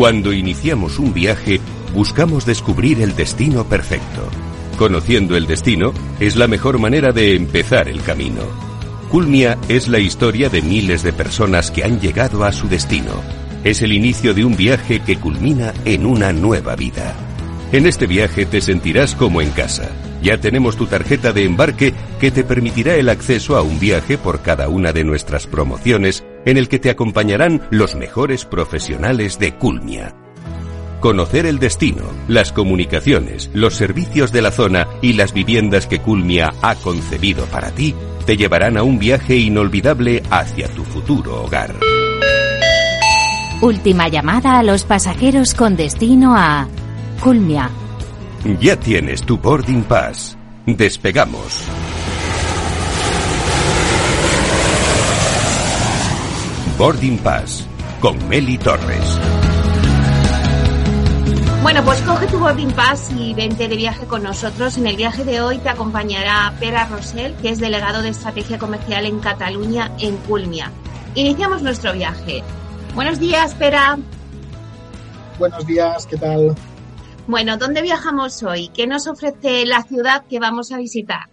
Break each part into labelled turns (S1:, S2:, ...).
S1: Cuando iniciamos un viaje, buscamos descubrir el destino perfecto. Conociendo el destino es la mejor manera de empezar el camino. Culmia es la historia de miles de personas que han llegado a su destino. Es el inicio de un viaje que culmina en una nueva vida. En este viaje te sentirás como en casa. Ya tenemos tu tarjeta de embarque que te permitirá el acceso a un viaje por cada una de nuestras promociones en el que te acompañarán los mejores profesionales de Culmia. Conocer el destino, las comunicaciones, los servicios de la zona y las viviendas que Culmia ha concebido para ti te llevarán a un viaje inolvidable hacia tu futuro hogar.
S2: Última llamada a los pasajeros con destino a Culmia.
S1: Ya tienes tu boarding pass. Despegamos. Boarding Pass con Meli Torres.
S3: Bueno, pues coge tu boarding pass y vente de viaje con nosotros. En el viaje de hoy te acompañará Pere Rosell, que es delegado de Estrategia Comercial en Cataluña, en Culmia. Iniciamos nuestro viaje. Buenos días, Pere.
S4: Buenos días, ¿qué tal?
S3: Bueno, ¿dónde viajamos hoy? ¿Qué nos ofrece la ciudad que vamos a visitar?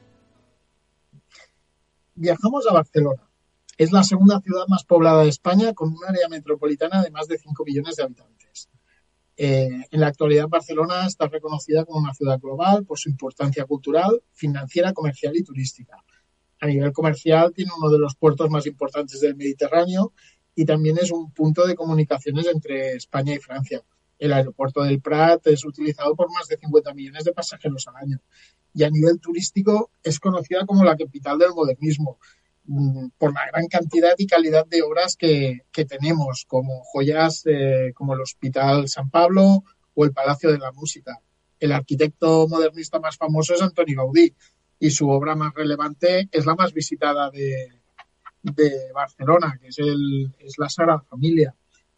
S4: Viajamos a Barcelona. Es la segunda ciudad más poblada de España, con un área metropolitana de más de 5 millones de habitantes. En la actualidad, Barcelona está reconocida como una ciudad global por su importancia cultural, financiera, comercial y turística. A nivel comercial, tiene uno de los puertos más importantes del Mediterráneo y también es un punto de comunicaciones entre España y Francia. El aeropuerto del Prat es utilizado por más de 50 millones de pasajeros al año. Y a nivel turístico, es conocida como la capital del modernismo, por la gran cantidad y calidad de obras que tenemos, como joyas como el Hospital San Pablo o el Palacio de la Música. El arquitecto modernista más famoso es Antoni Gaudí y su obra más relevante es la más visitada de Barcelona, que es la Sagrada Familia.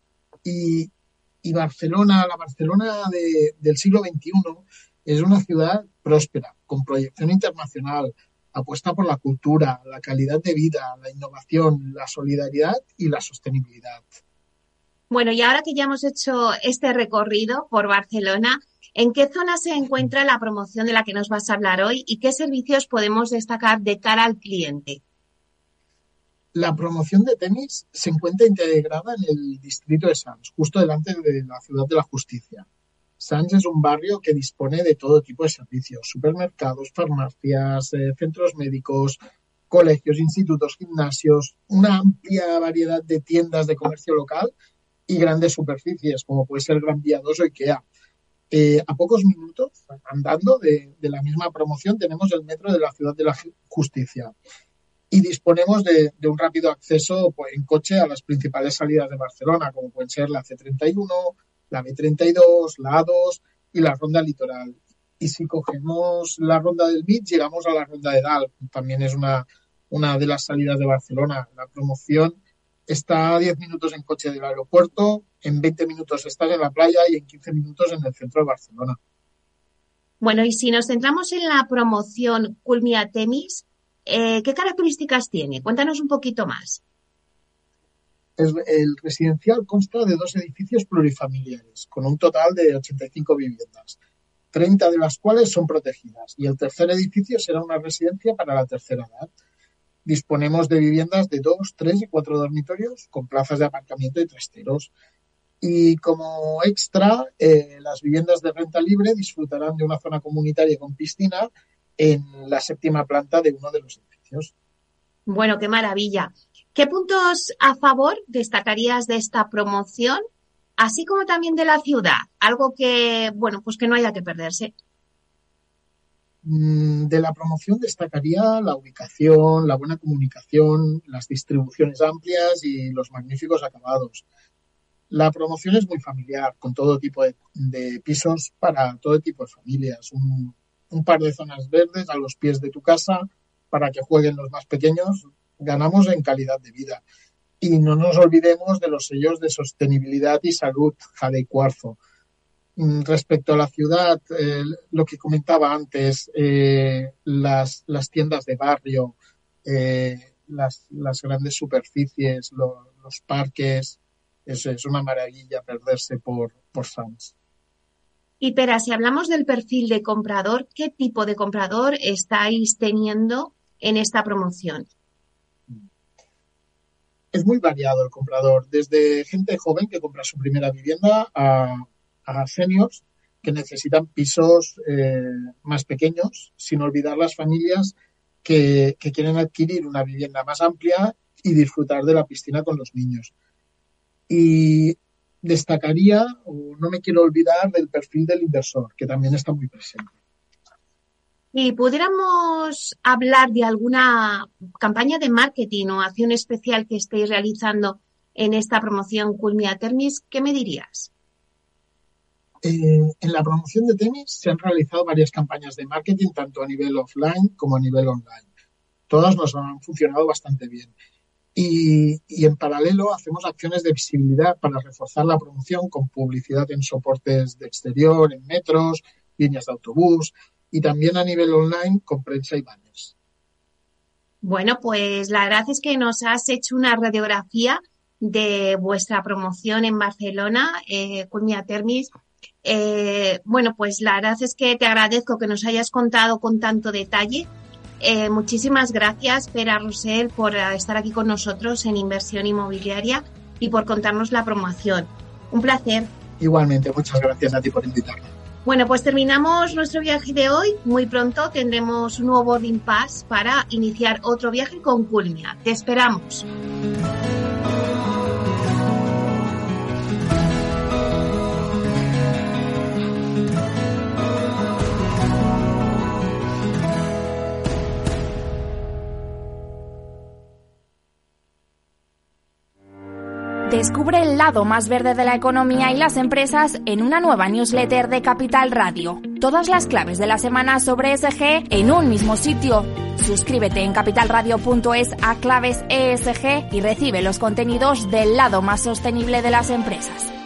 S4: Y Barcelona, la Barcelona del siglo XXI, es una ciudad próspera, con proyección internacional. Apuesta por la cultura, la calidad de vida, la innovación, la solidaridad y la sostenibilidad.
S3: Bueno, y ahora que ya hemos hecho este recorrido por Barcelona, ¿en qué zona se encuentra la promoción de la que nos vas a hablar hoy y qué servicios podemos destacar de cara al cliente?
S4: La promoción de tenis se encuentra integrada en el distrito de Sants, justo delante de la Ciudad de la Justicia. Sants es un barrio que dispone de todo tipo de servicios: supermercados, farmacias, centros médicos, colegios, institutos, gimnasios, una amplia variedad de tiendas de comercio local y grandes superficies, como puede ser Gran Vía 2 o IKEA. A pocos minutos, andando de la misma promoción, tenemos el metro de la Ciudad de la Justicia y disponemos de un rápido acceso en coche a las principales salidas de Barcelona, como pueden ser la C31, la B32, la A2 y la Ronda Litoral. Y si cogemos la Ronda del Mig, llegamos a la Ronda de Dalt. También es una de las salidas de Barcelona. La promoción está a 10 minutos en coche del aeropuerto, en 20 minutos estás en la playa y en 15 minutos en el centro de Barcelona.
S3: Bueno, y si nos centramos en la promoción Culmia Temis, ¿qué características tiene? Cuéntanos un poquito más.
S4: El residencial consta de 2 edificios plurifamiliares, con un total de 85 viviendas, 30 de las cuales son protegidas, y el tercer edificio será una residencia para la tercera edad. Disponemos de viviendas de 2, 3 y 4 dormitorios, con plazas de aparcamiento y trasteros. Y como extra, las viviendas de renta libre disfrutarán de una zona comunitaria con piscina en la 7ª planta de uno de los edificios.
S3: Bueno, qué maravilla. ¿Qué puntos a favor destacarías de esta promoción, así como también de la ciudad? Algo que, bueno, pues que no haya que perderse.
S4: De la promoción destacaría la ubicación, la buena comunicación, las distribuciones amplias y los magníficos acabados. La promoción es muy familiar, con todo tipo de pisos para todo tipo de familias. Un par de zonas verdes a los pies de tu casa para que jueguen los más pequeños. Ganamos en calidad de vida. Y no nos olvidemos de los sellos de sostenibilidad y salud, Jade y Cuarzo. Respecto a la ciudad, lo que comentaba antes, las tiendas de barrio, las grandes superficies, los parques, es una maravilla perderse por por Sanz.
S3: Y Pera, si hablamos del perfil de comprador, ¿qué tipo de comprador estáis teniendo en esta promoción?
S4: Es muy variado el comprador, desde gente joven que compra su primera vivienda a seniors que necesitan pisos más pequeños, sin olvidar las familias que quieren adquirir una vivienda más amplia y disfrutar de la piscina con los niños. Y destacaría, o no me quiero olvidar, del perfil del inversor, que también está muy presente.
S3: Si pudiéramos hablar de alguna campaña de marketing o acción especial que estéis realizando en esta promoción Culmia Thermis, ¿qué me dirías?
S4: En la promoción de Thermis se han realizado varias campañas de marketing, tanto a nivel offline como a nivel online. Todas nos han funcionado bastante bien. Y en paralelo hacemos acciones de visibilidad para reforzar la promoción con publicidad en soportes de exterior, en metros, líneas de autobús y también a nivel online con prensa y banners.
S3: Bueno, pues la verdad es que nos has hecho una radiografía de vuestra promoción en Barcelona, Culmia Thermis. Bueno, pues la verdad es que te agradezco que nos hayas contado con tanto detalle. Muchísimas gracias, Pera Rosell, por estar aquí con nosotros en Inversión Inmobiliaria y por contarnos la promoción. Un placer.
S4: Igualmente, muchas gracias a ti por invitarme.
S3: Bueno, pues terminamos nuestro viaje de hoy. Muy pronto tendremos un nuevo boarding pass para iniciar otro viaje con Culmia. Te esperamos.
S2: Descubre el lado más verde de la economía y las empresas en una nueva newsletter de Capital Radio. Todas las claves de la semana sobre ESG en un mismo sitio. Suscríbete en capitalradio.es a claves ESG y recibe los contenidos del lado más sostenible de las empresas.